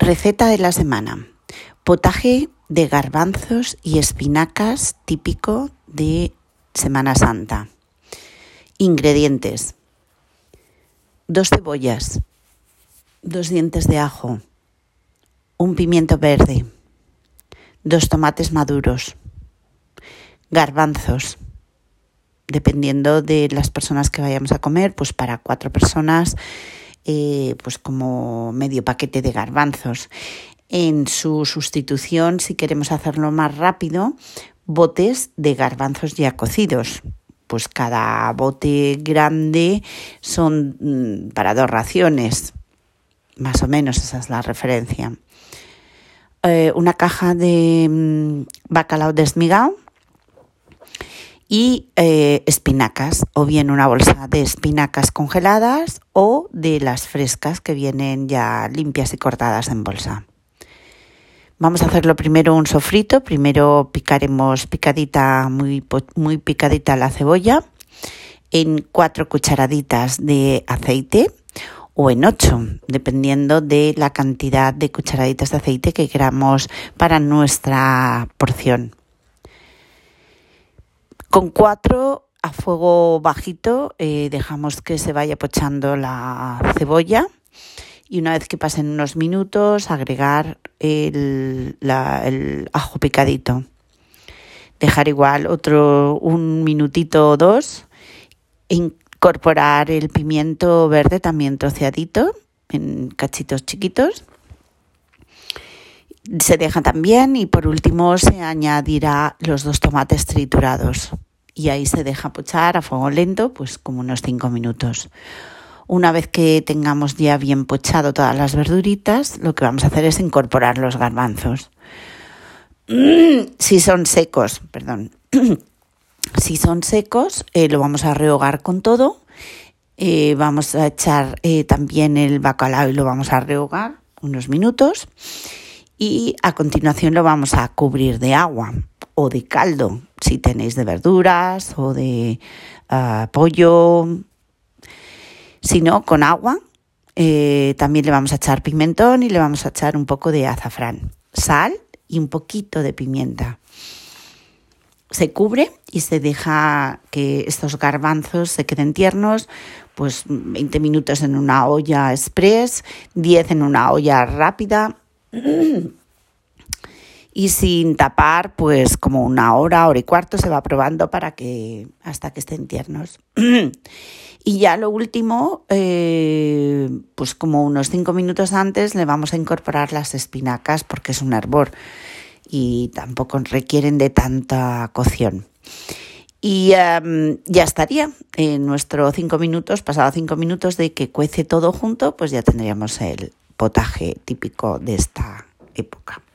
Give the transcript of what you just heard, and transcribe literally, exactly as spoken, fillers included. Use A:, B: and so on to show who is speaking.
A: Receta de la semana. Potaje de garbanzos y espinacas típico de Semana Santa. Ingredientes: dos cebollas, dos dientes de ajo, un pimiento verde, dos tomates maduros, garbanzos, dependiendo de las personas que vayamos a comer, pues para cuatro personas, eh, pues como medio paquete de garbanzos. En su sustitución, si queremos hacerlo más rápido, botes de garbanzos ya cocidos. Pues cada bote grande son mmm, para dos raciones, más o menos esa es la referencia. Eh, una caja de mmm, bacalao desmigado y eh, espinacas, o bien una bolsa de espinacas congeladas o de las frescas que vienen ya limpias y cortadas en bolsa. Vamos a hacerlo primero un sofrito. Primero picaremos picadita, muy, muy picadita la cebolla en cuatro cucharaditas de aceite o en ocho, dependiendo de la cantidad de cucharaditas de aceite que queramos para nuestra porción. Con cuatro a fuego bajito eh, dejamos que se vaya pochando la cebolla. Y una vez que pasen unos minutos, agregar el, la, el ajo picadito. Dejar igual otro un minutito o dos. Incorporar el pimiento verde también troceadito en cachitos chiquitos. Se deja también y por último se añadirá los dos tomates triturados. Y ahí se deja pochar a fuego lento, pues como unos cinco minutos. Una vez que tengamos ya bien pochado todas las verduritas, lo que vamos a hacer es incorporar los garbanzos. Si son secos, perdón, si son secos, eh, lo vamos a rehogar con todo. Eh, vamos a echar eh, también el bacalao y lo vamos a rehogar unos minutos. Y a continuación lo vamos a cubrir de agua o de caldo, si tenéis de verduras o de uh, pollo. Si no, con agua. Eh, también le vamos a echar pimentón y le vamos a echar un poco de azafrán, sal y un poquito de pimienta. Se cubre y se deja que estos garbanzos se queden tiernos, pues veinte minutos en una olla express, diez en una olla rápida y sin tapar, pues como una hora, hora y cuarto se va probando para que hasta que estén tiernos. Y ya lo último, eh, pues como unos cinco minutos antes le vamos a incorporar las espinacas porque es un hervor y tampoco requieren de tanta cocción. Y um, ya estaría, en nuestros cinco minutos, pasado cinco minutos de que cuece todo junto, pues ya tendríamos el potaje típico de esta época.